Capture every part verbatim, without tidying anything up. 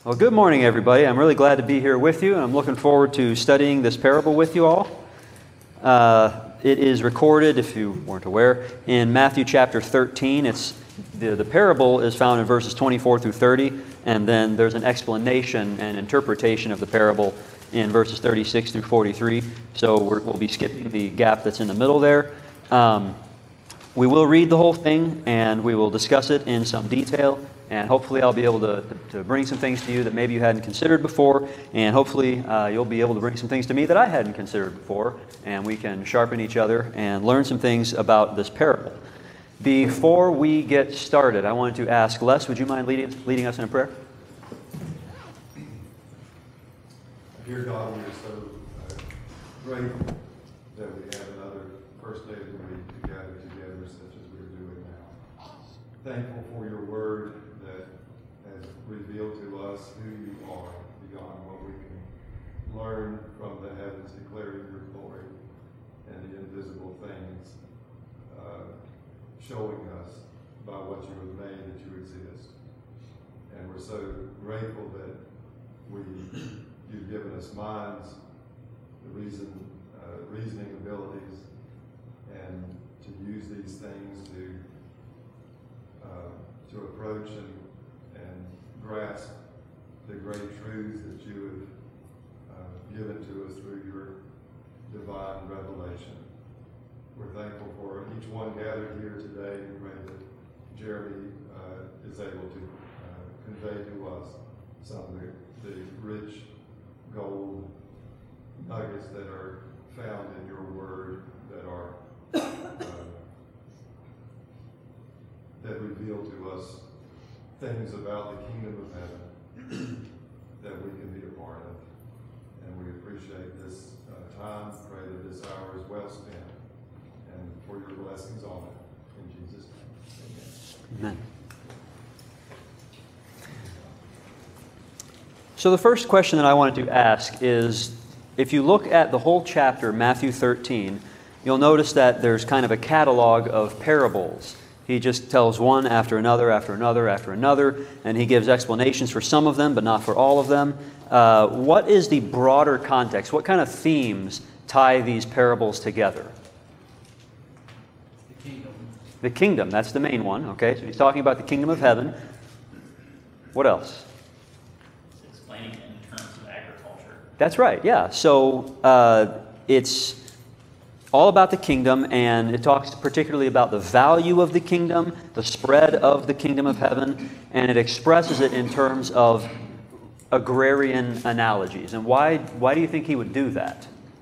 Well, good morning, everybody. I'm really glad to be here with you, and I'm looking forward to studying this parable with you all. Uh, it is recorded, if you weren't aware, in Matthew chapter thirteen. It's the, the parable is found in verses twenty-four through thirty, and then there's an explanation and interpretation of the parable in verses thirty-six through forty-three. So we're, we'll be skipping the gap that's in the middle there. Um, we will read the whole thing, and we will discuss it in some detail. And hopefully I'll be able to, to bring some things to you that maybe you hadn't considered before. And hopefully uh, you'll be able to bring some things to me that I hadn't considered before. And we can sharpen each other and learn some things about this parable. Before we get started, I wanted to ask Les, would you mind leading, leading us in a prayer? Dear God, we are so uh, grateful that we have another first day of the week to gather together such as we're doing now. Thankful for your word that has revealed to us who you are beyond what we can learn from the heavens declaring your glory and the invisible things uh, showing us by what you have made that you exist. And we're so grateful that we you've given us minds, the reason, uh, reasoning abilities, and to use these things to uh, to approach and, and grasp the great truths that you have uh, given to us through your divine revelation. We're thankful for each one gathered here today. We pray that Jeremy uh, is able to uh, convey to us some of the, the rich gold nuggets that are found in your word that are uh, that reveal to us things about the kingdom of heaven that we can be a part of. And we appreciate this uh, time. Pray that this hour is well spent and for your blessings on it. In Jesus' name, amen. Amen. So the first question that I wanted to ask is, if you look at the whole chapter, Matthew thirteen, you'll notice that there's kind of a catalog of parables. He just tells one after another, after another, after another, and he gives explanations for some of them, but not for all of them. Uh, what is the broader context? What kind of themes tie these parables together? The kingdom. The kingdom, that's the main one, okay? So he's talking about the kingdom of heaven. What else? Explaining it in terms of agriculture. That's right, yeah. So uh, it's all about the kingdom, and it talks particularly about the value of the kingdom, the spread of the kingdom of heaven, and it expresses it in terms of agrarian analogies. And why, why do you think he would do that?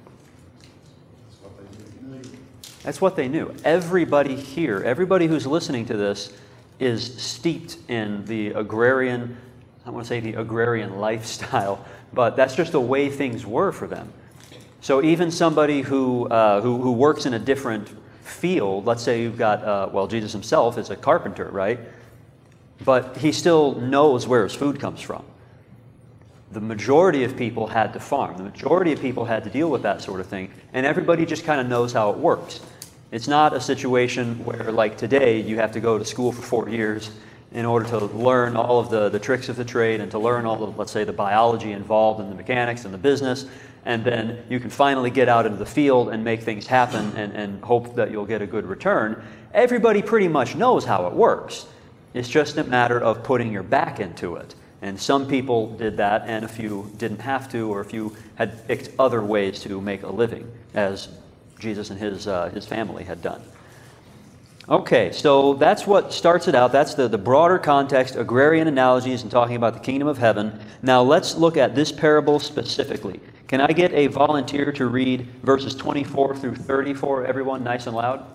That's what they knew. Everybody here, everybody who's listening to this is steeped in the agrarian, I want to say the agrarian lifestyle, but that's just the way things were for them. So even somebody who, uh, who who works in a different field, let's say you've got, uh, well, Jesus himself is a carpenter, right? But he still knows where his food comes from. The majority of people had to farm. The majority of people had to deal with that sort of thing. And everybody just kind of knows how it works. It's not a situation where, like today, you have to go to school for four years in order to learn all of the, the tricks of the trade and to learn all of, let's say, the biology involved in the mechanics and the business. And then you can finally get out into the field and make things happen and, and hope that you'll get a good return. Everybody pretty much knows how it works. It's just a matter of putting your back into it. And some people did that, and a few didn't have to, or a few had picked other ways to make a living, as Jesus and his uh, his family had done. Okay, so that's what starts it out. That's the, the broader context, agrarian analogies, and talking about the kingdom of heaven. Now let's look at this parable specifically. Can I get a volunteer to read verses twenty-four through thirty for everyone, nice and loud?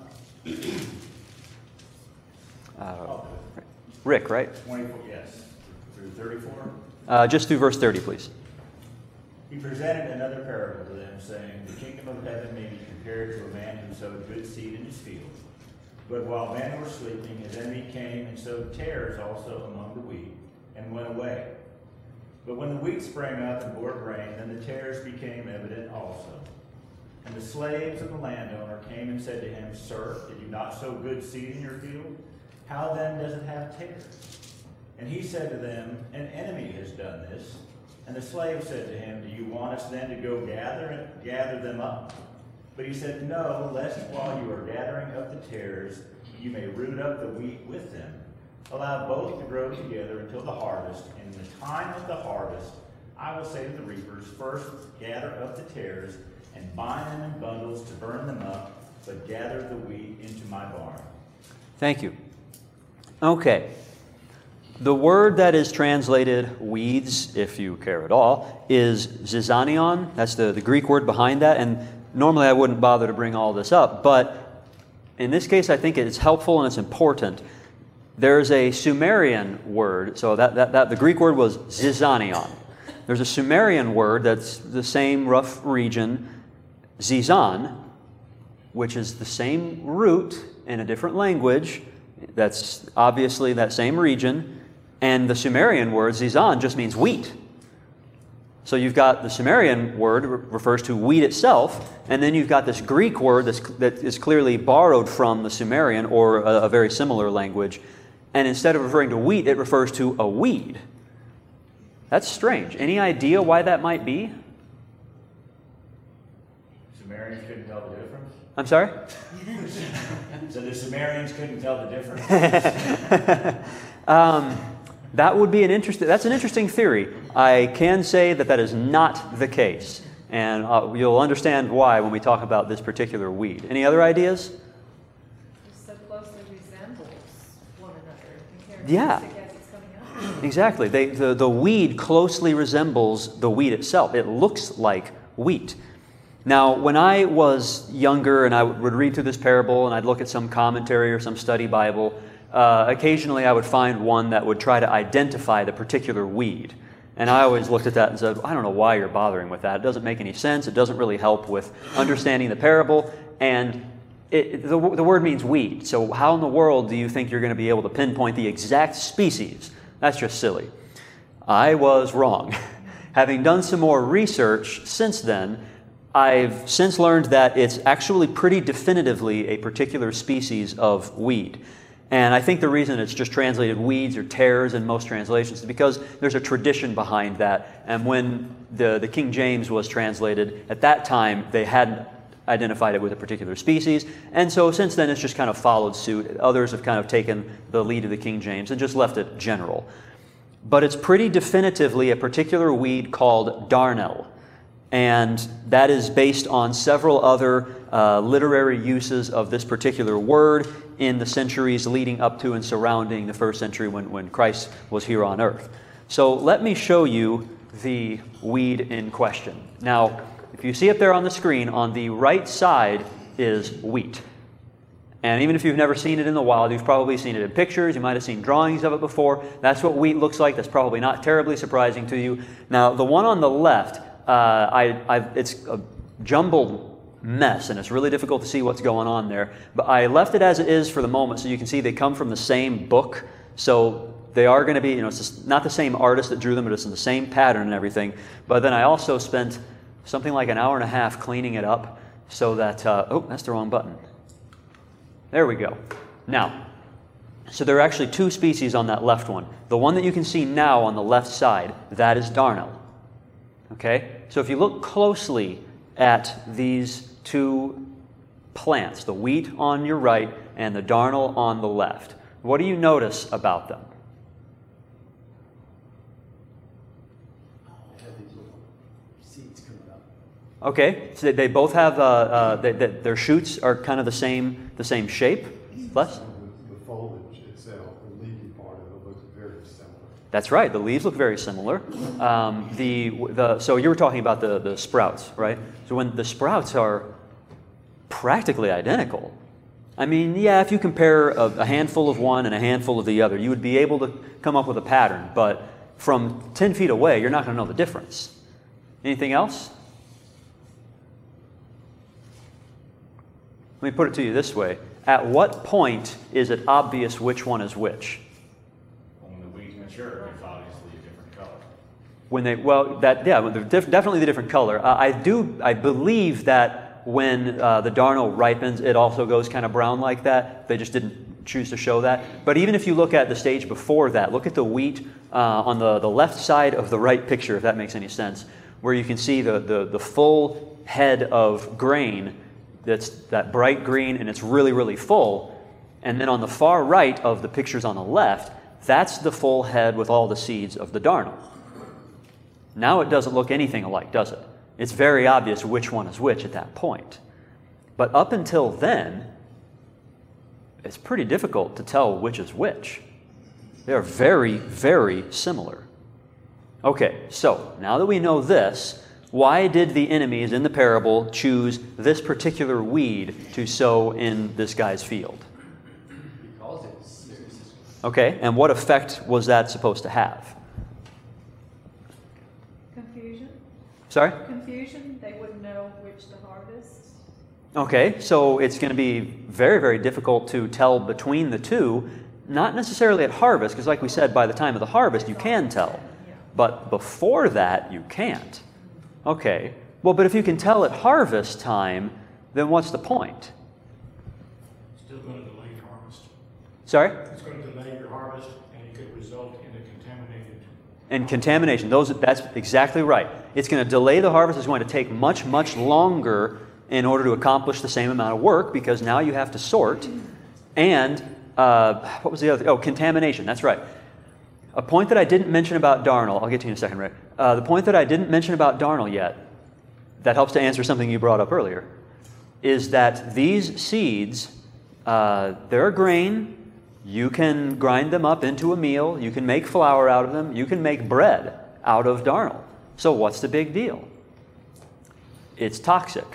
Uh, Rick, right? twenty-four, yes. Through thirty-four? Uh, just through verse thirty, please. He presented another parable to them, saying, The kingdom of heaven may be compared to a man who sowed good seed in his field. But while men were sleeping, his enemy came and sowed tares also among the wheat, and went away. But when the wheat sprang up and bore grain, then the tares became evident also. And the slaves of the landowner came and said to him, Sir, did you not sow good seed in your field? How then does it have tares? And he said to them, An enemy has done this. And the slave said to him, Do you want us then to go gather gather them up? But he said, No, lest while you are gathering up the tares, you may root up the wheat with them. Allow both to grow together until the harvest. And in the time of the harvest, I will say to the reapers, First gather up the tares, and bind them in bundles to burn them up, but gather the wheat into my barn. Thank you. Okay. The word that is translated weeds, if you care at all, is zizanion. That's the, the Greek word behind that. And normally I wouldn't bother to bring all this up, but in this case I think it's helpful and it's important. There's a Sumerian word, so that, that, that the Greek word was zizanion. There's a Sumerian word that's the same rough region, zizan, which is the same root in a different language. That's obviously that same region. And the Sumerian word, zizan, just means wheat. So you've got the Sumerian word re- refers to wheat itself, and then you've got this Greek word that's, that is clearly borrowed from the Sumerian or a, a very similar language. And instead of referring to wheat, it refers to a weed. That's strange. Any idea why that might be? Sumerians couldn't tell the difference? I'm sorry? So the Sumerians couldn't tell the difference? um, that would be an interesting, that's an interesting theory. I can say that that is not the case. And uh, you'll understand why when we talk about this particular weed. Any other ideas? It so closely resembles one another. Yeah. As it's coming up. Exactly. They, the, the weed closely resembles the wheat itself. It looks like wheat. Now, when I was younger and I would read through this parable and I'd look at some commentary or some study Bible, uh, occasionally I would find one that would try to identify the particular weed. And I always looked at that and said, I don't know why you're bothering with that. It doesn't make any sense. It doesn't really help with understanding the parable. And it, the, the word means weed. So how in the world do you think you're going to be able to pinpoint the exact species? That's just silly. I was wrong. Having done some more research since then, I've since learned that it's actually pretty definitively a particular species of weed. And I think the reason it's just translated weeds or tares in most translations is because there's a tradition behind that. And when the, the King James was translated, at that time they hadn't identified it with a particular species. And so since then it's just kind of followed suit. Others have kind of taken the lead of the King James and just left it general. But it's pretty definitively a particular weed called darnel. And that is based on several other uh, literary uses of this particular word in the centuries leading up to and surrounding the first century when, when Christ was here on earth. So let me show you the weed in question. Now, if you see up there on the screen, on the right side is wheat. And even if you've never seen it in the wild, you've probably seen it in pictures, you might have seen drawings of it before. That's what wheat looks like. That's probably not terribly surprising to you. Now, the one on the left, Uh, I, I've, it's a jumbled mess, and it's really difficult to see what's going on there. But I left it as it is for the moment, so you can see they come from the same book. So they are going to be, you know, it's just not the same artist that drew them, but it's in the same pattern and everything. But then I also spent something like an hour and a half cleaning it up so that, uh, oh, that's the wrong button. There we go. Now, so there are actually two species on that left one. The one that you can see now on the left side, that is darnel. Okay, so if you look closely at these two plants, the wheat on your right and the darnel on the left, what do you notice about them? Seeds coming up. Okay, so they both have, uh, uh, they, they, their shoots are kind of the same, the same shape. Les? The, the foliage itself, the leafy part of it looks very similar. That's right. The leaves look very similar. Um, the, the, so you were talking about the, the sprouts, right? So when the sprouts are practically identical, I mean, yeah, if you compare a, a handful of one and a handful of the other, you would be able to come up with a pattern. But from ten feet away, you're not going to know the difference. Anything else? Let me put it to you this way. At what point is it obvious which one is which? Sure, it's obviously a different color. When they, well, that, yeah, they're def- definitely the different color. Uh, I do, I believe that when uh, the darnel ripens, it also goes kind of brown like that. They just didn't choose to show that. But even if you look at the stage before that, look at the wheat uh, on the, the left side of the right picture, if that makes any sense, where you can see the, the, the full head of grain that's that bright green, and it's really, really full. And then on the far right of the pictures on the left, that's the full head with all the seeds of the darnel. Now it doesn't look anything alike, does it? It's very obvious which one is which at that point. But up until then, it's pretty difficult to tell which is which. They are very, very similar. Okay, so now that we know this, why did the enemies in the parable choose this particular weed to sow in this guy's field? Because it's Okay, and what effect was that supposed to have? Confusion? Sorry? Confusion, they wouldn't know which to harvest. Okay, so it's going to be very, very difficult to tell between the two, not necessarily at harvest, because like we said, by the time of the harvest you can tell. Yeah. But before that, you can't. Okay, well, but if you can tell at harvest time, then what's the point? Still going to delay your harvest. Sorry? It's going to delay your harvest, and it could result in a contaminated. And contamination, those, that's exactly right. It's going to delay the harvest. It's going to take much, much longer in order to accomplish the same amount of work, because now you have to sort. And uh, what was the other? Oh, contamination, that's right. A point that I didn't mention about darnel, I'll get to you in a second, Rick. Uh, the point that I didn't mention about darnel yet, that helps to answer something you brought up earlier, is that these seeds, uh, they're grain. You can grind them up into a meal. You can make flour out of them. You can make bread out of darnel. So what's the big deal? It's toxic.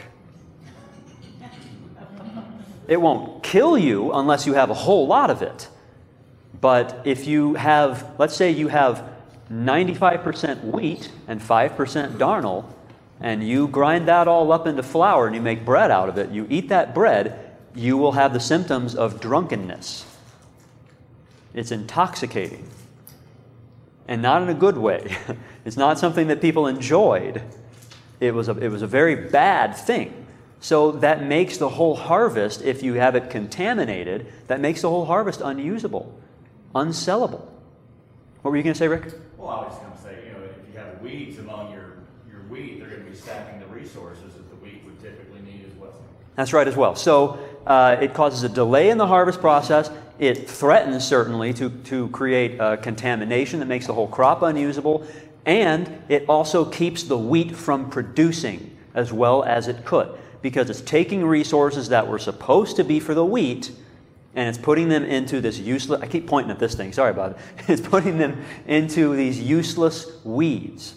It won't kill you unless you have a whole lot of it. But if you have, let's say you have ninety-five percent wheat and five percent darnel, and you grind that all up into flour and you make bread out of it, you eat that bread, you will have the symptoms of drunkenness. It's intoxicating. And not in a good way. It's not something that people enjoyed. It was a, it was a very bad thing. So that makes the whole harvest, if you have it contaminated, that makes the whole harvest unusable, unsellable. What were you going to say, Rick? Well, I was going to say, you know, if you have weeds among your, your wheat, they're going to be sapping the resources that the wheat would typically need as well. That's right as well. So uh, it causes a delay in the harvest process. It threatens, certainly, to, to create uh, contamination that makes the whole crop unusable. And it also keeps the wheat from producing as well as it could, because it's taking resources that were supposed to be for the wheat, and it's putting them into this useless, I keep pointing at this thing, sorry about it. It's putting them into these useless weeds.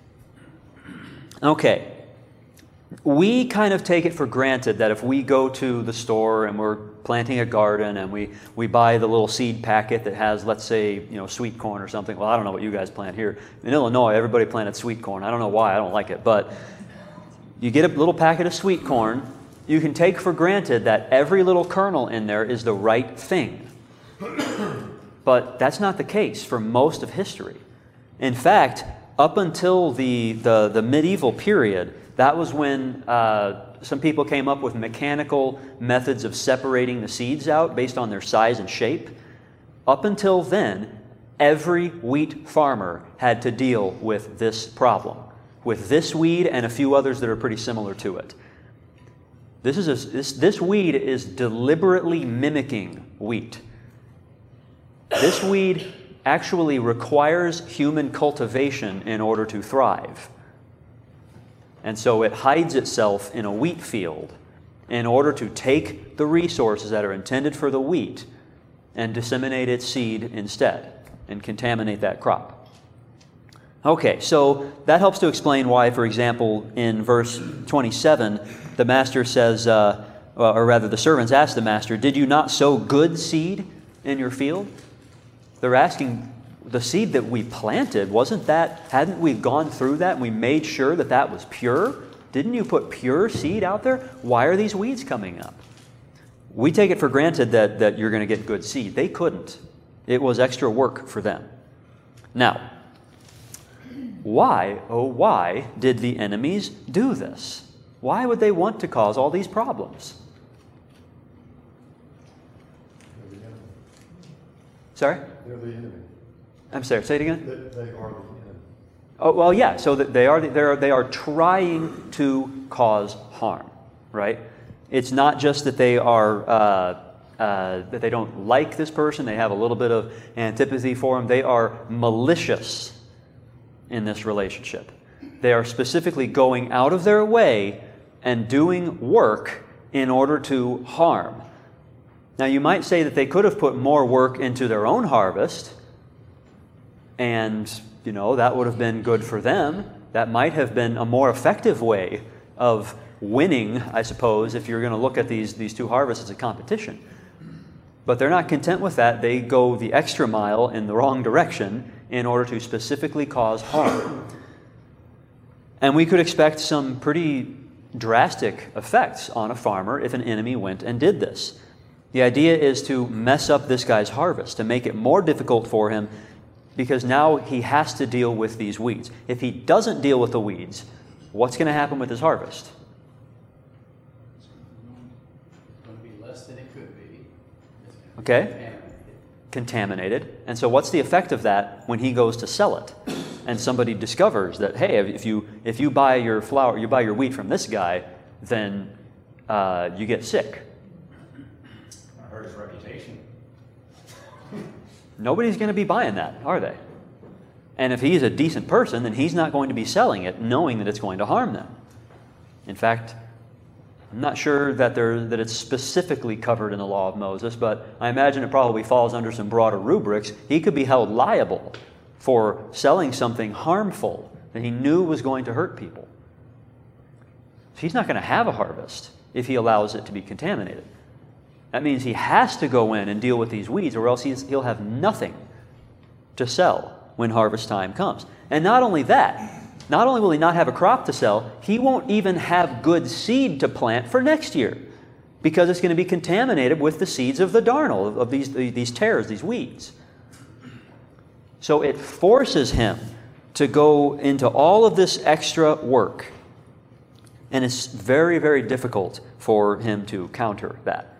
Okay. We kind of take it for granted that if we go to the store and we're planting a garden and we, we buy the little seed packet that has, let's say, you know, sweet corn or something. Well, I don't know what you guys plant here. In Illinois, everybody planted sweet corn. I don't know why. I don't like it. But you get a little packet of sweet corn. You can take for granted that every little kernel in there is the right thing. But that's not the case for most of history. In fact, up until the, the, the medieval period, that was when uh, some people came up with mechanical methods of separating the seeds out based on their size and shape. Up until then, every wheat farmer had to deal with this problem, with this weed and a few others that are pretty similar to it. This, is a, this, this weed is deliberately mimicking wheat. This weed actually requires human cultivation in order to thrive. And so it hides itself in a wheat field in order to take the resources that are intended for the wheat and disseminate its seed instead and contaminate that crop. Okay, so that helps to explain why, for example, in verse twenty-seven, the master says, uh, or rather the servants ask the master, "Did you not sow good seed in your field?" They're asking, the seed that we planted, wasn't that, hadn't we gone through that and we made sure that that was pure? Didn't you put pure seed out there? Why are these weeds coming up? We take it for granted that, that you're going to get good seed. They couldn't. It was extra work for them. Now, why, oh why, did the enemies do this? Why would they want to cause all these problems? Sorry? They're the enemy. I'm sorry, say it again? They, they are the enemy. Oh, well, yeah, so that they are, they are, they are trying to cause harm, right? It's not just that they are, uh, uh, that they don't like this person, they have a little bit of antipathy for him. They are malicious in this relationship. They are specifically going out of their way and doing work in order to harm. Now, you might say that they could have put more work into their own harvest, and you know, that would have been good for them. That might have been a more effective way of winning, I suppose, if you're going to look at these, these two harvests as a competition. But they're not content with that. They go the extra mile in the wrong direction in order to specifically cause harm. And we could expect some pretty drastic effects on a farmer if an enemy went and did this. The idea is to mess up this guy's harvest, to make it more difficult for him, because now he has to deal with these weeds. If he doesn't deal with the weeds, what's going to happen with his harvest? It's going to be less than it could be. It's gonna be Okay. contaminated. Contaminated. And so what's the effect of that when he goes to sell it? And somebody discovers that, hey, if you if you buy your flour, you buy your wheat from this guy, then uh, you get sick. I hurt his reputation. Nobody's going to be buying that, are they? And if he's a decent person, then he's not going to be selling it knowing that it's going to harm them. In fact, I'm not sure that, there, that it's specifically covered in the law of Moses, but I imagine it probably falls under some broader rubrics. He could be held liable for selling something harmful that he knew was going to hurt people. So he's not going to have a harvest if he allows it to be contaminated. That means he has to go in and deal with these weeds, or else he's, he'll have nothing to sell when harvest time comes. And not only that, not only will he not have a crop to sell, he won't even have good seed to plant for next year, because it's going to be contaminated with the seeds of the darnel, of, of these, these tares, these weeds. So it forces him to go into all of this extra work. And it's very, very difficult for him to counter that.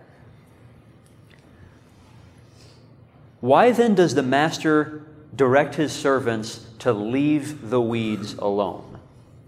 Why then does the master direct his servants to leave the weeds alone?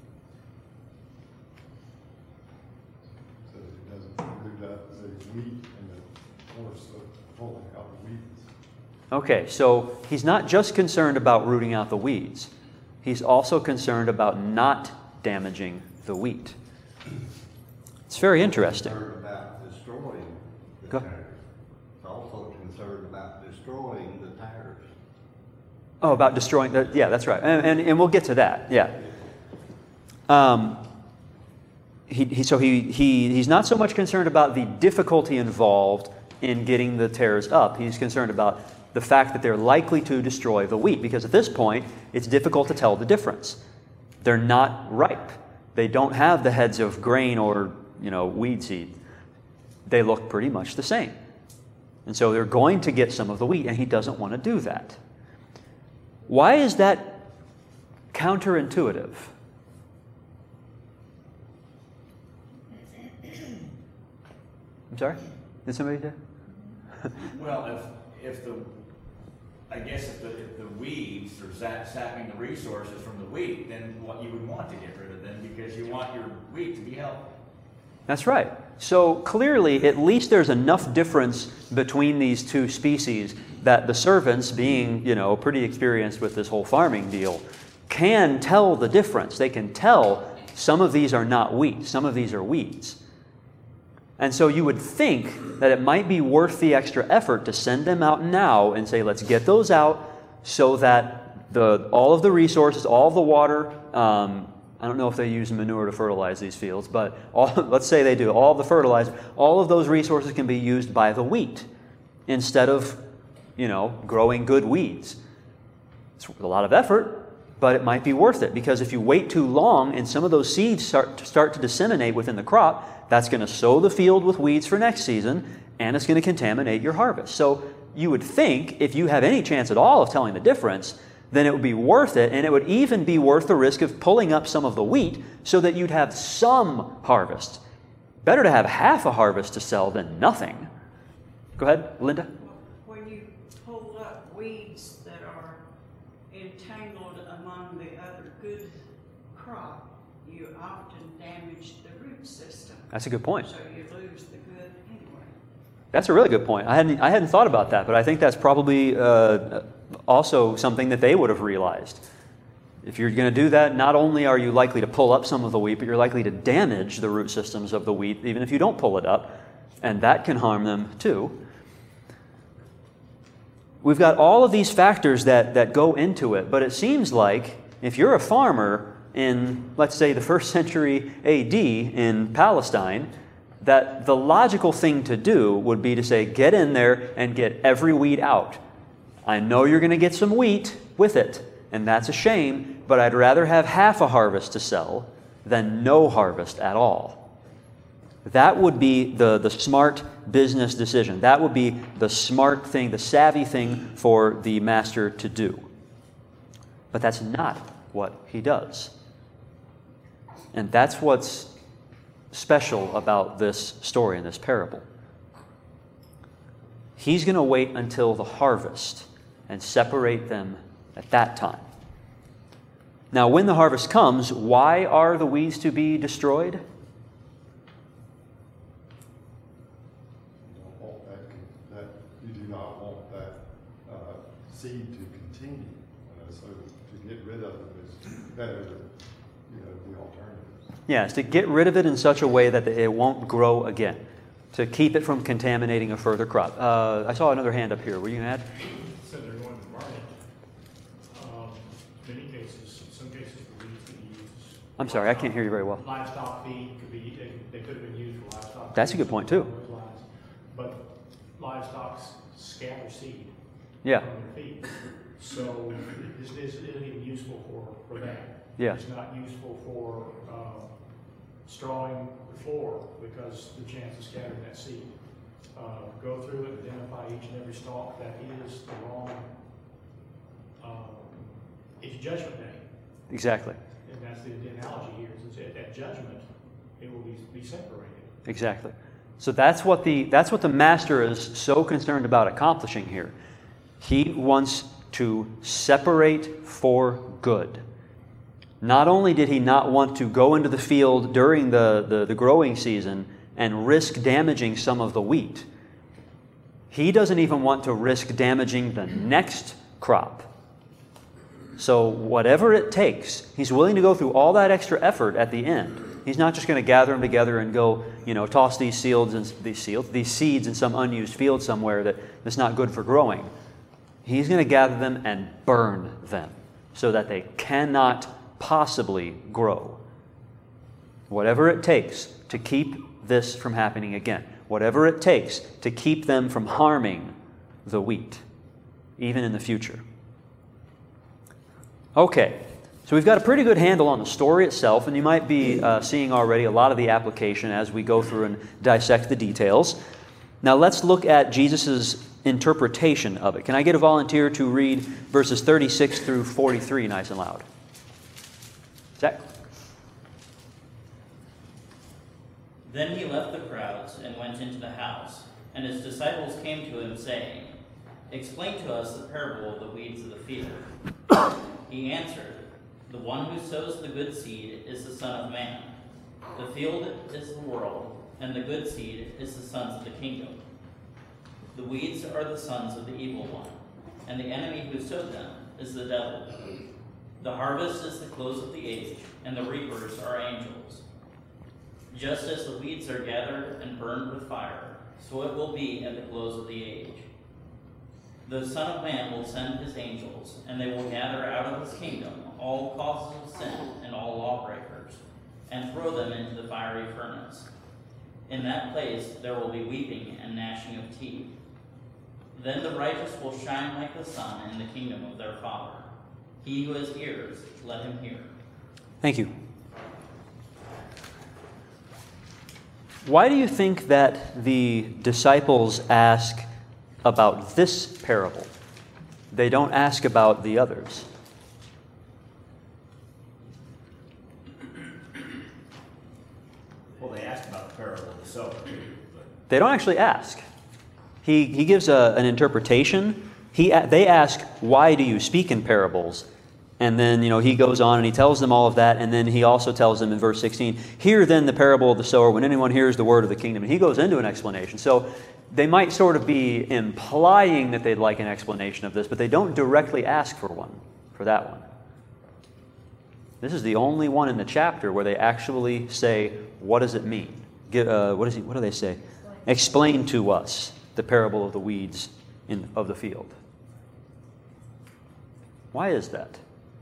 So that it doesn't root up the wheat and the force of pulling out the weeds. Okay, so he's not just concerned about rooting out the weeds. He's also concerned about not damaging the wheat. It's very interesting. Concerned about destroying the Go- tares. It's also concerned about destroying the tares. Oh, about destroying the, yeah, that's right. And, and, and we'll get to that, yeah. Um, he, he, so he, he, he's not so much concerned about the difficulty involved in getting the tares up. He's concerned about the fact that they're likely to destroy the wheat, because at this point, it's difficult to tell the difference. They're not ripe. They don't have the heads of grain or, you know, weed seed. They look pretty much the same. And so they're going to get some of the wheat, and he doesn't want to do that. Why is that counterintuitive? I'm sorry? Did somebody say? Well, if, if the, I guess if the, if the weeds are sap, sapping the resources from the wheat, then what you would want to get rid of them, because you want your wheat to be healthy. That's right. So clearly, at least there's enough difference between these two species that the servants, being, you know, pretty experienced with this whole farming deal, can tell the difference. They can tell some of these are not wheat, some of these are weeds. And so you would think that it might be worth the extra effort to send them out now and say, let's get those out so that the all of the resources, all of the water, um, I don't know if they use manure to fertilize these fields, but all, let's say they do, all of the fertilizer, all of those resources can be used by the wheat instead of, you know, growing good weeds. It's a lot of effort, but it might be worth it, because if you wait too long and some of those seeds start to, start to disseminate within the crop, that's going to sow the field with weeds for next season, and it's going to contaminate your harvest. So you would think, if you have any chance at all of telling the difference, then it would be worth it, and it would even be worth the risk of pulling up some of the wheat so that you'd have some harvest. Better to have half a harvest to sell than nothing. Go ahead, Linda. When you pull up good crop, you often damage the root system. That's a good point. So you lose the good anyway. That's a really good point. I hadn't, I hadn't thought about that, but I think that's probably uh, also something that they would have realized. If you're going to do that, not only are you likely to pull up some of the wheat, but you're likely to damage the root systems of the wheat, even if you don't pull it up, and that can harm them too. We've got all of these factors that, that go into it, but it seems like if you're a farmer in, let's say, the first century A D in Palestine, that the logical thing to do would be to say, get in there and get every weed out. I know you're going to get some wheat with it, and that's a shame, but I'd rather have half a harvest to sell than no harvest at all. That would be the, the smart business decision. That would be the smart thing, the savvy thing for the master to do. But that's not what he does. And that's what's special about this story and this parable. He's going to wait until the harvest and separate them at that time. Now, when the harvest comes, why are the weeds to be destroyed? You don't want that, that, you do not want that uh, seed to continue. Uh, so to get rid of it is better than, you know, the alternatives. Yes, to get rid of it in such a way that it won't grow again, to keep it from contaminating a further crop. Uh, I saw another hand up here. Were you going to add? So they're going to burn it. Um, many cases, in some cases, the weeds could be used. I'm sorry, I can't hear you very well. Livestock feed could be, they, they could have been used for livestock. That's a good point, too. Those lines. But livestock scatter seed Yeah. from their feed. So this this isn't even useful for, for that. Yeah. It's not useful for uh, strawing the floor because the chance of scattering that seed. Uh, go through it, identify each and every stalk that is the wrong. Um, it's judgment day, Exactly. and that's the, the analogy here. Is at, at judgment, it will be, be separated. Exactly. So that's what the that's what the master is so concerned about accomplishing here. He wants to separate for good. Not only did he not want to go into the field during the, the, the growing season and risk damaging some of the wheat, he doesn't even want to risk damaging the next crop. So whatever it takes, he's willing to go through all that extra effort at the end. He's not just going to gather them together and go, you know, toss these seeds and these seeds, these seeds in some unused field somewhere that, that's not good for growing. He's going to gather them and burn them so that they cannot possibly grow. Whatever it takes to keep this from happening again. Whatever it takes to keep them from harming the wheat, even in the future. Okay, so we've got a pretty good handle on the story itself, and you might be uh, seeing already a lot of the application as we go through and dissect the details. Now let's look at Jesus' interpretation of it. Can I get a volunteer to read verses thirty-six through forty-three nice and loud? Zach? Then he left the crowds and went into the house, and his disciples came to him, saying, "Explain to us the parable of the weeds of the field." He answered, "The one who sows the good seed is the Son of Man. The field is the world, and the good seed is the sons of the kingdom. The weeds are the sons of the evil one, and the enemy who sowed them is the devil. The harvest is the close of the age, and the reapers are angels. Just as the weeds are gathered and burned with fire, so it will be at the close of the age. The Son of Man will send his angels, and they will gather out of his kingdom all causes of sin and all lawbreakers, and throw them into the fiery furnace. In that place there will be weeping and gnashing of teeth. Then the righteous will shine like the sun in the kingdom of their Father. He who has ears, let him hear." Thank you. Why do you think that the disciples ask about this parable? They don't ask about the others. Well, they asked about the parable of the sower. They don't actually ask. He, he gives a, an interpretation. He, they ask, "Why do you speak in parables?" And then, you know, he goes on and he tells them all of that, and then he also tells them in verse sixteen, hear then the parable of the sower when anyone hears the word of the kingdom. And he goes into an explanation. So they might sort of be implying that they'd like an explanation of this, but they don't directly ask for one, for that one. This is the only one in the chapter where they actually say, what does it mean? Give, uh, what, is he, what do they say? Explain to us the parable of the weeds in, of the field. Why is that?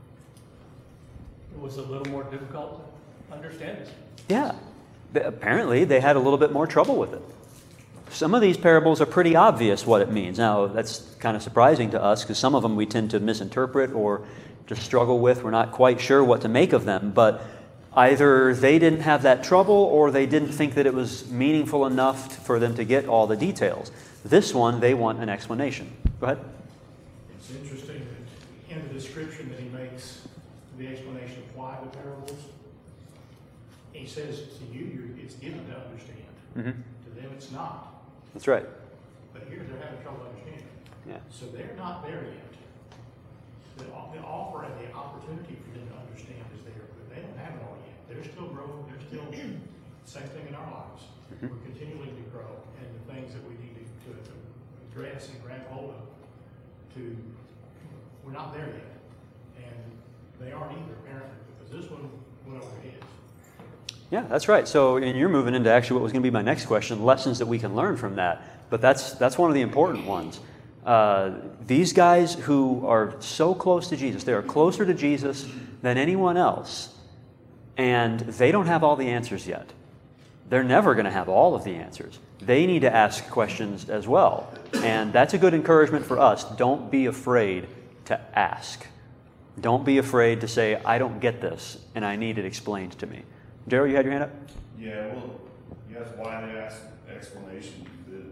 It was a little more difficult to understand this. Yeah. They, apparently, they had a little bit more trouble with it. Some of these parables are pretty obvious what it means. Now, that's kind of surprising to us because some of them we tend to misinterpret or just struggle with. We're not quite sure what to make of them, but either they didn't have that trouble or they didn't think that it was meaningful enough for them to get all the details. This one, they want an explanation. Go ahead. It's interesting that in the description that he makes, the explanation of why the parables, he says to you, you're, it's given to understand. Mm-hmm. To them, it's not. That's right. But here, they're having trouble understanding. Yeah. So they're not there yet. The, the offer and the opportunity for them to understand is there, but they don't have it all yet. They're still growing. They're still, same thing in our lives. Mm-hmm. We're continuing to grow, and the things that we need to, to, to address and grab hold of, to, we're not there yet. And they aren't either, apparently, because this one went over their heads. Yeah, that's right. So, and you're moving into actually what was going to be my next question, lessons that we can learn from that. But that's that's one of the important ones. Uh, these guys who are so close to Jesus, they are closer to Jesus than anyone else, and they don't have all the answers yet. They're never going to have all of the answers. They need to ask questions as well. And that's a good encouragement for us. Don't be afraid to ask. Don't be afraid to say, I don't get this, and I need it explained to me. Daryl, you had your hand up? Yeah, well, yes, why they ask explanation.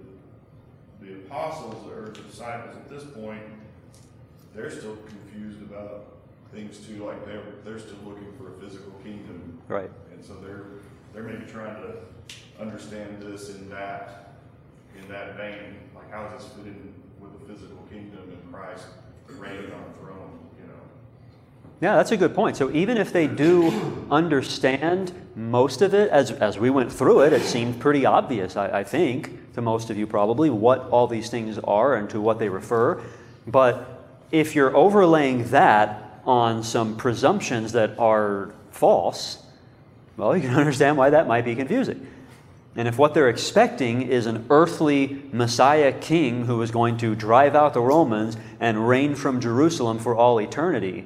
The, the apostles or the disciples at this point, they're still confused about things too, like they're they're still looking for a physical kingdom. Right. And so they're they're maybe trying to understand this in that in that vein, like how does this fit in with the physical kingdom and Christ reigning on the throne, you know? Yeah, that's a good point. So even if they do understand most of it, as, as we went through it, it seemed pretty obvious, I, I think, to most of you probably, what all these things are and to what they refer. But if you're overlaying that on some presumptions that are false, well, you can understand why that might be confusing. And if what they're expecting is an earthly Messiah king who is going to drive out the Romans and reign from Jerusalem for all eternity,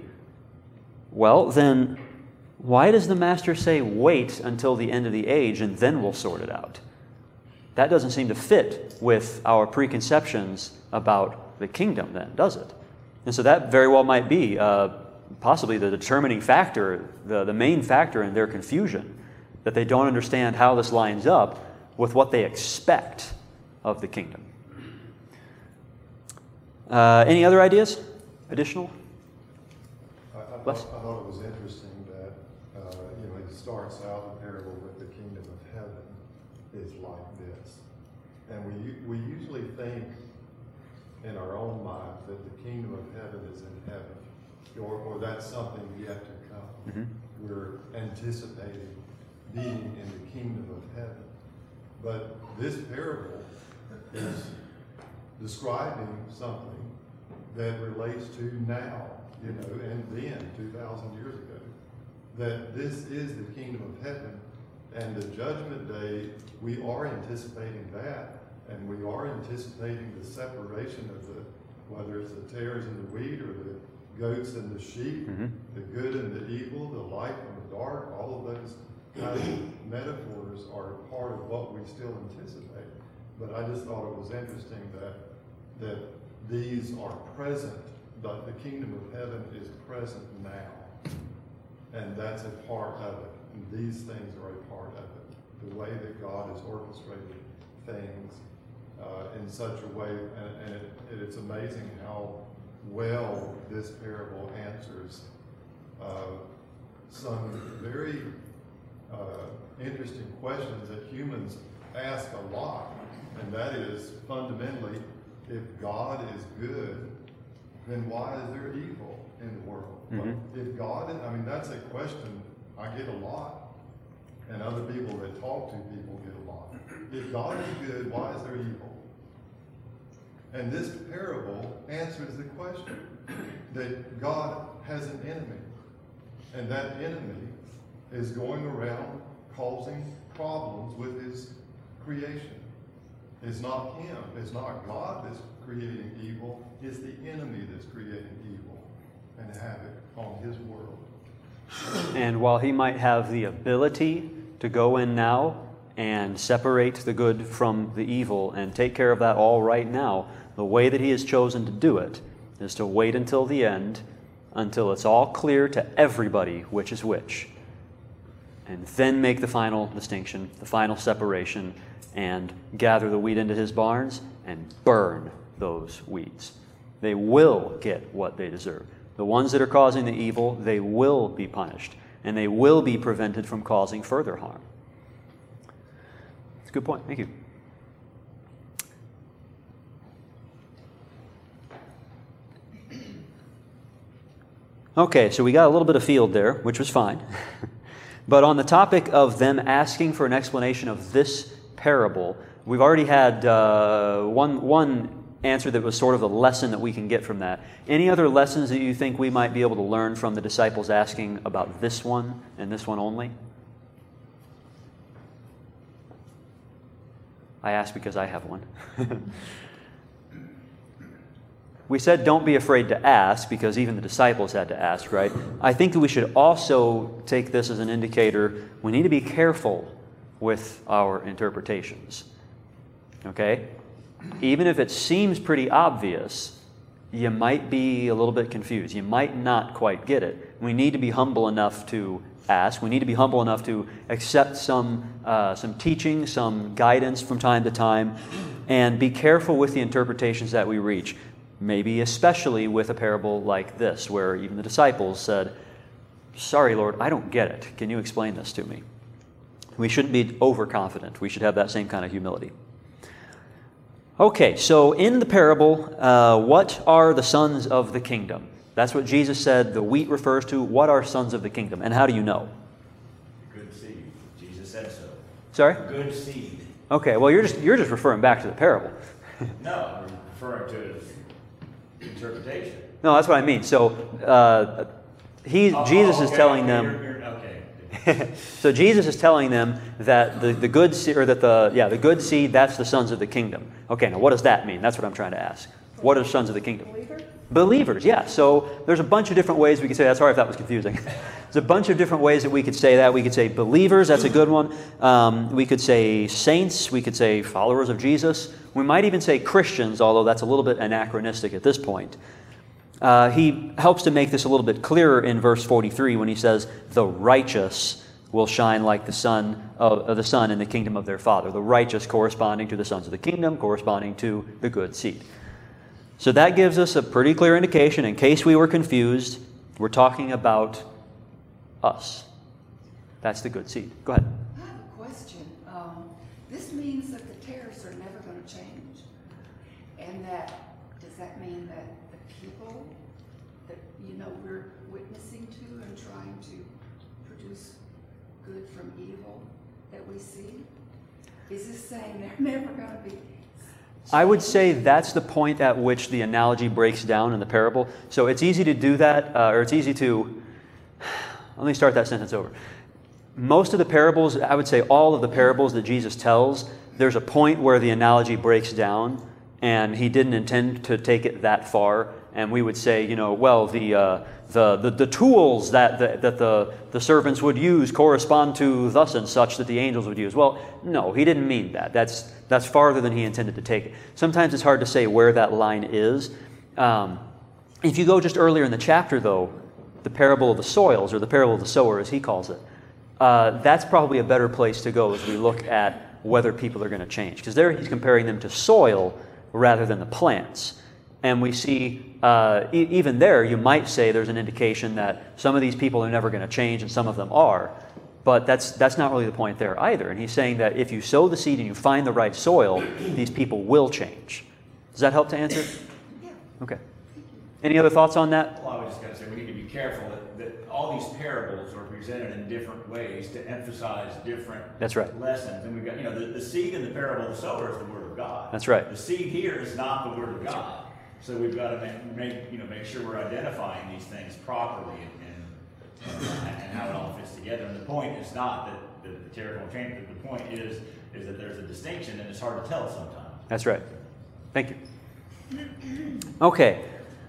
well, then why does the Master say wait until the end of the age and then we'll sort it out? That doesn't seem to fit with our preconceptions about the kingdom then, does it? And so that very well might be uh, possibly the determining factor, the, the main factor in their confusion, that they don't understand how this lines up with what they expect of the kingdom. Uh, any other ideas? Additional? I, I, Les? thought, I thought it was interesting that, uh, you know, it starts out the parable with the kingdom of heaven is like this. And we, we usually think in our own minds that the kingdom of heaven is in heaven, or, or that's something yet to come. Mm-hmm. We're anticipating being in the kingdom of heaven. But this parable is describing something that relates to now, you know, and then, two thousand years ago. That this is the kingdom of heaven, and the judgment day, we are anticipating that, and we are anticipating the separation of the, whether it's the tares and the wheat, or the goats and the sheep, Mm-hmm. the good and the evil, the light and the dark, all of those kind of metaphors are part of what we still anticipate. But I just thought it was interesting that that these are present, but the kingdom of heaven is present now. And that's a part of it. And these things are a part of it. The way that God has orchestrated things uh, in such a way, and, and it, it's amazing how well this parable answers uh, some very uh, interesting questions that humans ask a lot, and that is fundamentally, if God is good, then why is there evil? in the world. Mhm. But if God, I mean, that's a question I get a lot, and other people that talk to people get a lot. If God is good, why is there evil? And this parable answers the question that God has an enemy, and that enemy is going around causing problems with his creation. It's not him. It's not God that's creating evil. It's the enemy that's creating evil and havoc on his world. And while he might have the ability to go in now and separate the good from the evil and take care of that all right now, the way that he has chosen to do it is to wait until the end, until it's all clear to everybody which is which, and then make the final distinction, the final separation, and gather the wheat into his barns and burn those weeds. They will get what they deserve. The ones that are causing the evil, they will be punished, and they will be prevented from causing further harm. That's a good point. Thank you. Okay, so we got a little bit of field there, which was fine. But on the topic of them asking for an explanation of this parable, we've already had uh, one, one answer that was sort of the lesson that we can get from that. Any other lessons that you think we might be able to learn from the disciples asking about this one and this one only? I ask because I have one. We said don't be afraid to ask because even the disciples had to ask, right? I think that we should also take this as an indicator. We need to be careful with our interpretations, okay? Even if it seems pretty obvious, you might be a little bit confused. You might not quite get it. We need to be humble enough to ask. We need to be humble enough to accept some, uh, some teaching, some guidance from time to time, and be careful with the interpretations that we reach. Maybe especially with a parable like this, where even the disciples said, "Sorry, Lord, I don't get it. Can you explain this to me?" We shouldn't be overconfident. We should have that same kind of humility. Okay, so in the parable, uh, what are the sons of the kingdom? That's what Jesus said the wheat refers to. What are sons of the kingdom? And how do you know? Good seed. Jesus said so. Sorry? Good seed. Okay, well, you're just, you're just referring back to the parable. No, I'm referring to interpretation. No, that's what I mean. So uh, he, Oh, Jesus oh, is okay, telling okay, them. you're- you're- okay. So Jesus is telling them that the, the good seed, or that the yeah the good seed, that's the sons of the kingdom. Okay, now what does that mean? That's what I'm trying to ask. What are sons of the kingdom? Believer? Believers, yeah. So there's a bunch of different ways we could say that. Sorry if that was confusing. There's a bunch of different ways that we could say that. We could say believers, that's a good one. Um, we could say saints. We could say followers of Jesus. We might even say Christians, although that's a little bit anachronistic at this point. Uh, he helps to make this a little bit clearer in verse forty-three when he says, "The righteous will shine like the sun of uh, the sun in the kingdom of their Father." The righteous corresponding to the sons of the kingdom, corresponding to the good seed. So that gives us a pretty clear indication. In case we were confused, we're talking about us. That's the good seed. Go ahead. I have a question. Um, this means that the tares are never going to change. And that, does that mean that the people that, you know, we're witnessing to and trying to produce good from evil that we see? Is this saying they're never going to be? I would say that's the point at which the analogy breaks down in the parable. So it's easy to do that, uh, or it's easy to... Let me start that sentence over. Most of the parables, I would say all of the parables that Jesus tells, there's a point where the analogy breaks down, and he didn't intend to take it that far. And we would say, you know, well, the uh, the, the the tools that the, that the the servants would use correspond to thus and such that the angels would use. Well, no, he didn't mean that. That's that's farther than he intended to take it. Sometimes it's hard to say where that line is. Um, if you go just earlier in the chapter, though, the parable of the soils, or the parable of the sower, as he calls it, uh, that's probably a better place to go as we look at whether people are going to change, because there he's comparing them to soil rather than the plants. And we see, uh, e- even there, you might say there's an indication that some of these people are never going to change and some of them are. But that's that's not really the point there either. And he's saying that if you sow the seed and you find the right soil, these people will change. Does that help to answer? Yeah. Okay. Any other thoughts on that? Well, I was just going to say, when careful that, that all these parables are presented in different ways to emphasize different That's right. lessons. And we've got, you know, the, the seed in the parable of the sower is the word of God. That's right. The seed here is not the word of God. So we've got to make, make you know make sure we're identifying these things properly and, and, and how it all fits together. And the point is not that the, the terrible change. The point is is that there's a distinction, and it's hard to tell sometimes. That's right. Thank you. Okay.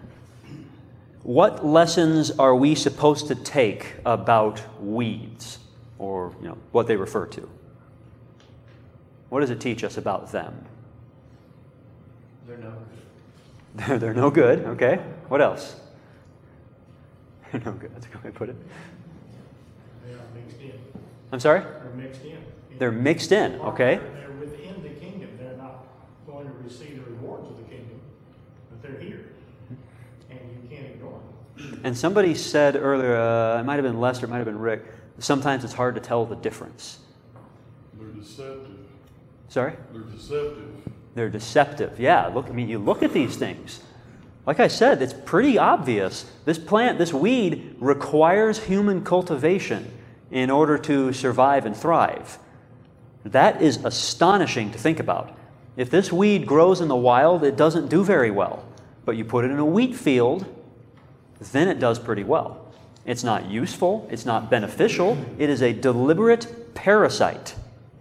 What lessons are we supposed to take about weeds, or you know what they refer to? What does it teach us about them? They're no good. They're, they're no good. Okay. What else? They're no good. That's a good way to put it. They are mixed in. I'm sorry? They're mixed in. They're mixed in. Okay. They're within the kingdom. They're not going to receive the rewards of the kingdom, but they're here. And you can't ignore them. And somebody said earlier, uh, it might have been Lester, it might have been Rick, sometimes it's hard to tell the difference. They're deceptive. Sorry? They're deceptive. They're deceptive. Yeah, look, I mean, you look at these things. Like I said, it's pretty obvious. This plant, this weed, requires human cultivation in order to survive and thrive. That is astonishing to think about. If this weed grows in the wild, it doesn't do very well. But you put it in a wheat field, then it does pretty well. It's not useful. It's not beneficial. It is a deliberate parasite.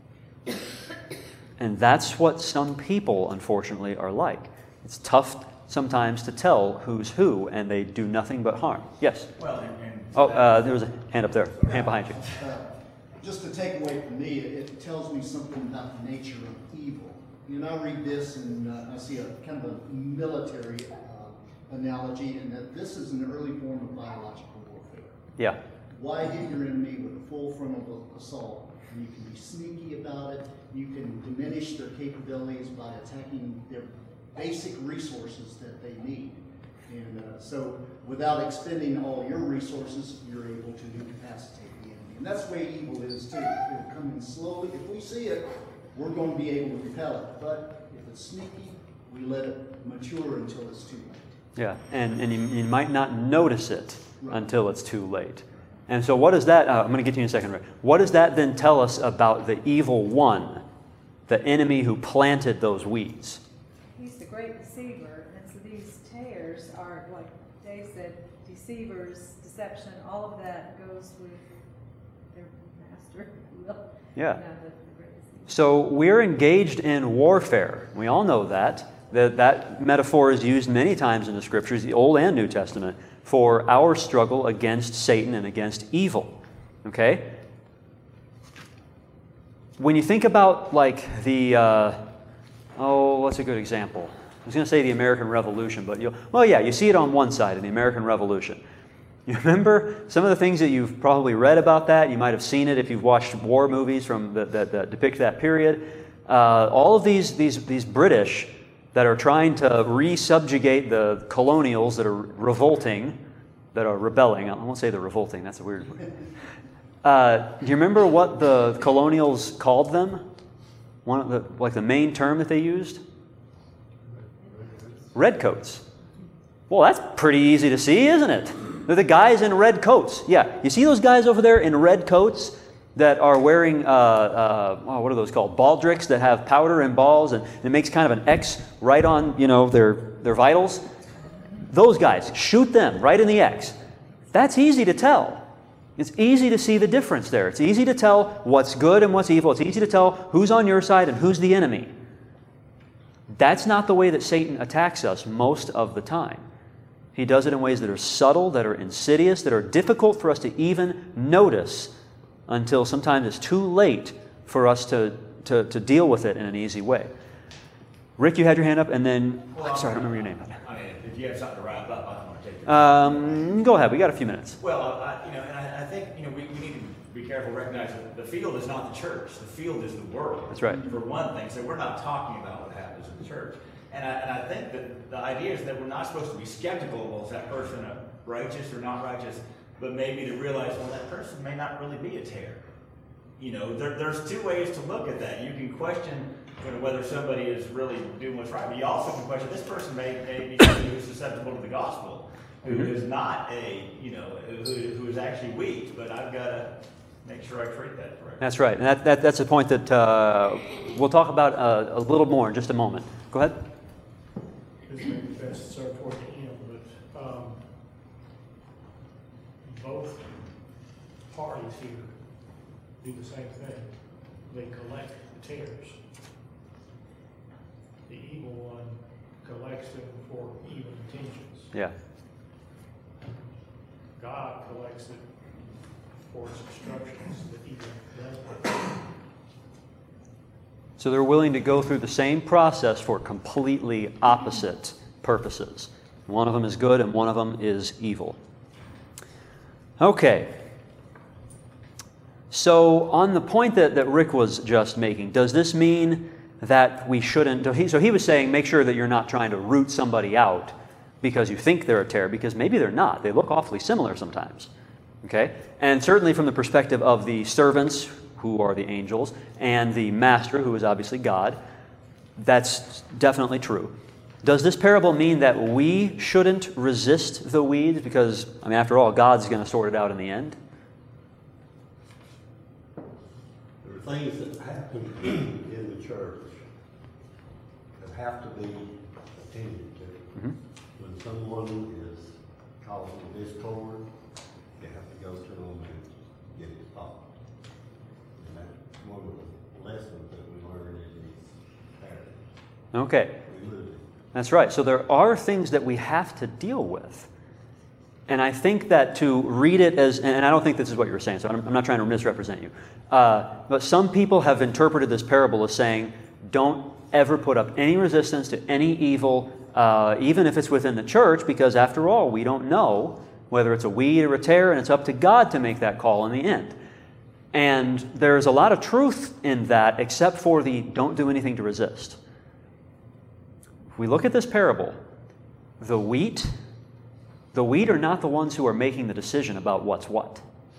And that's what some people, unfortunately, are like. It's tough sometimes to tell who's who, and they do nothing but harm. Yes? Well, and, and Oh, uh, there was a hand up there. Hand behind you. Uh, just a takeaway from me, it, it tells me something about the nature of evil. You know, I read this and uh, I see a kind of a military uh, analogy, and that this is an early form of biological warfare. Yeah. Why hit your enemy with a full frontal assault? And you can be sneaky about it. You can diminish their capabilities by attacking their basic resources that they need. And uh, so without expending all your resources, you're able to incapacitate the enemy. And that's the way evil is too. It'll come in slowly. If we see it, we're going to be able to repel it. But if it's sneaky, we let it mature until it's too late. Yeah, and, and you, you might not notice it Right. until it's too late. And so what does that, uh, I'm going to get to you in a second, Rick. What does that then tell us about the evil one, the enemy who planted those weeds? He's the great deceiver, and so these tares are, like Dave said, deceivers, deception, all of that goes with their master, if you will. Yeah. You know, the, the great deceiver. So we're engaged in warfare. We all know that. That, that metaphor is used many times in the Scriptures, the Old and New Testament, for our struggle against Satan and against evil. Okay? When you think about, like, the, uh, oh, what's a good example? I was going to say the American Revolution, but, you well, yeah, you see it on one side in the American Revolution. You remember some of the things that you've probably read about that? You might have seen it if you've watched war movies from that, that, that depict that period. Uh, all of these, these, these British that are trying to re-subjugate the colonials that are revolting, that are rebelling. I won't say they're revolting, that's a weird word. Uh, do you remember what the colonials called them? One of the, like the main term that they used? Redcoats. Well, that's pretty easy to see, isn't it? They're the guys in red coats. Yeah, you see those guys over there in red coats that are wearing, uh, uh, oh, what are those called? Baldricks that have powder and balls, and it makes kind of an X right on, you know, their, their vitals. Those guys, shoot them right in the X. That's easy to tell. It's easy to see the difference there. It's easy to tell what's good and what's evil. It's easy to tell who's on your side and who's the enemy. That's not the way that Satan attacks us most of the time. He does it in ways that are subtle, that are insidious, that are difficult for us to even notice until sometimes it's too late for us to, to, to deal with it in an easy way. Rick, you had your hand up, and then, Well, I'm sorry, I don't remember your name. I mean, if you have something to wrap up, I don't want to take it. Um, go ahead, we got a few minutes. Well, I, you know, and I, I think, you know, we, we need to be careful, recognize that the field is not the church. The field is the world. That's right. For one thing, so we're not talking about what happens in the church. And I, and I think that the idea is that we're not supposed to be skeptical of, well, is that person righteous or not righteous, but maybe to realize, well, that person may not really be a tare. You know, there, there's two ways to look at that. You can question, you know, whether somebody is really doing what's right, but you also can question, this person may, may be somebody who's susceptible to the gospel. who Mhm. is not a, you know, who, who is actually weeds, but I've got to make sure I treat that correctly. That's right. And that, that, that's a point that uh, we'll talk about uh, a little more in just a moment. Go ahead. This may be best served toward the end, but, um, both parties here do the same thing. They collect the tares. The evil one collects them for evil intentions. Yeah. God collects it for its obstructions that evil does. So they're willing to go through the same process for completely opposite purposes. One of them is good and one of them is evil. Okay. So on the point that, that Rick was just making, does this mean that we shouldn't... So he, so he was saying make sure that you're not trying to root somebody out because you think they're a terror, because maybe they're not. They look awfully similar sometimes. Okay? And certainly from the perspective of the servants, who are the angels, and the master, who is obviously God, that's definitely true. Does this parable mean that we shouldn't resist the weeds? Because, I mean, after all, God's going to sort it out in the end. There are things that happen in the church that have to be attended to. Mm-hmm. When someone is causing discord, you have to go to them and get it stopped. And that's one of the lessons that we learn in these parables. Okay. We live it. That's right. So there are things that we have to deal with. And I think that to read it as, and I don't think this is what you were saying, so I'm, I'm not trying to misrepresent you, uh, but some people have interpreted this parable as saying, don't ever put up any resistance to any evil, uh, even if it's within the church, because after all, we don't know whether it's a weed or a tare, and it's up to God to make that call in the end. And there's a lot of truth in that, except for the don't do anything to resist. If we look at this parable, the wheat, the wheat are not the ones who are making the decision about what's what.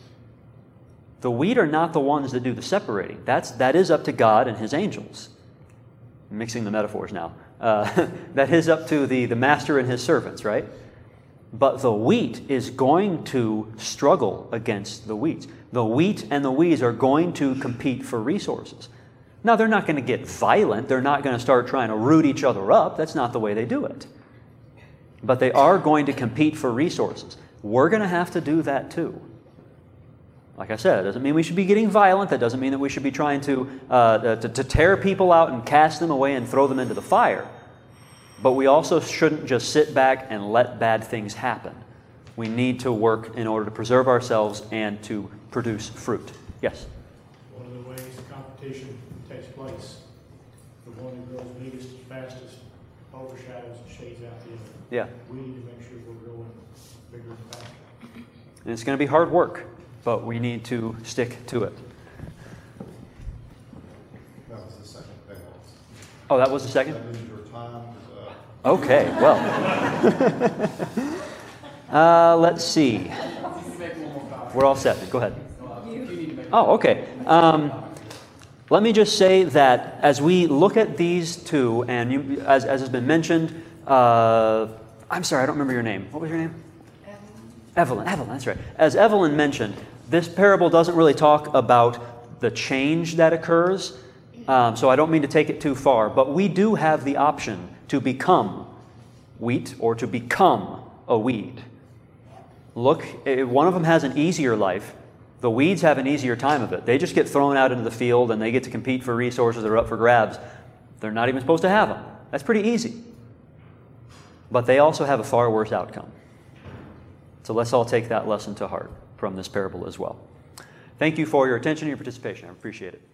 The wheat are not the ones that do the separating. That's, that is up to God and His angels. I'm mixing the metaphors now. Uh, that is up to the, the master and his servants, right? But the wheat is going to struggle against the weeds. The wheat and the weeds are going to compete for resources. Now, they're not going to get violent. They're not going to start trying to root each other up. That's not the way they do it. But they are going to compete for resources. We're going to have to do that too. Like I said, it doesn't mean we should be getting violent. That doesn't mean that we should be trying to, uh, to, to tear people out and cast them away and throw them into the fire. But we also shouldn't just sit back and let bad things happen. We need to work in order to preserve ourselves and to produce fruit. Yes? One of the ways the competition takes place, the one who grows biggest and fastest overshadows and shades out the other. Yeah. We need to make sure we're growing bigger and faster. And it's going to be hard work, but we need to stick to it. That was the second thing. Oh, that was the second? That means your time is up. Okay, well. uh, let's see. We're all set. Go ahead. Oh, okay. Um, let me just say that as we look at these two, and you, as, as has been mentioned, uh, I'm sorry, I don't remember your name. What was your name? Evelyn. Evelyn, that's right. As Evelyn mentioned, this parable doesn't really talk about the change that occurs, um, so I don't mean to take it too far, but we do have the option to become wheat or to become a weed. Look, one of them has an easier life. The weeds have an easier time of it. They just get thrown out into the field and they get to compete for resources that are up for grabs. They're not even supposed to have them. That's pretty easy. But they also have a far worse outcome. So let's all take that lesson to heart from this parable as well. Thank you for your attention and your participation. I appreciate it.